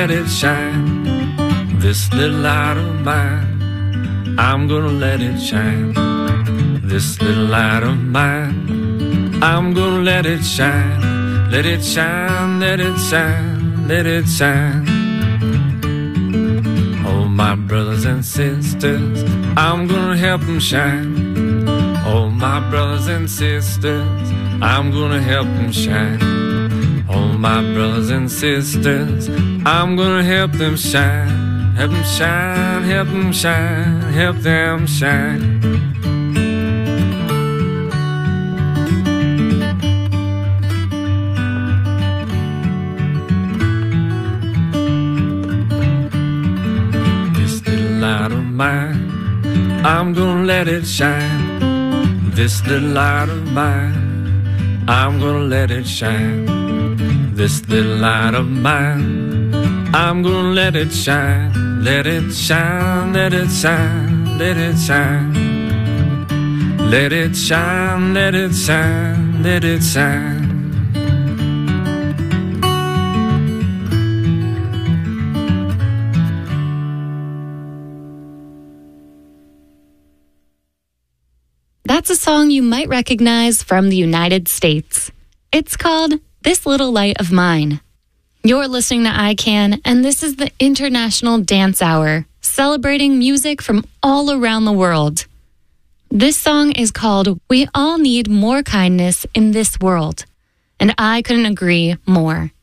let it shine. This little light of mine, I'm gonna let it shine. This little light of mine, I'm gonna let it shine. Let it shine, let it shine, let it shine. Oh, my brothers and sisters, I'm gonna help them shine. Oh, my brothers and sisters, I'm gonna help them shine. Oh, my brothers and sisters, I'm gonna help them shine. Help them shine, help them shine, help them shine. This little light of mine, I'm gonna let it shine. This little light of mine, I'm gonna let it shine. This little light of mine, I'm gonna let it shine. Let it shine, let it shine, let it shine. Let it shine, let it shine, let it shine. That's a song you might recognize from the United States. It's called This Little Light of Mine. You're listening to ICANN, and this is the International Dance Hour, celebrating music from all around the world. This song is called We All Need More Kindness in This World, and I couldn't agree more.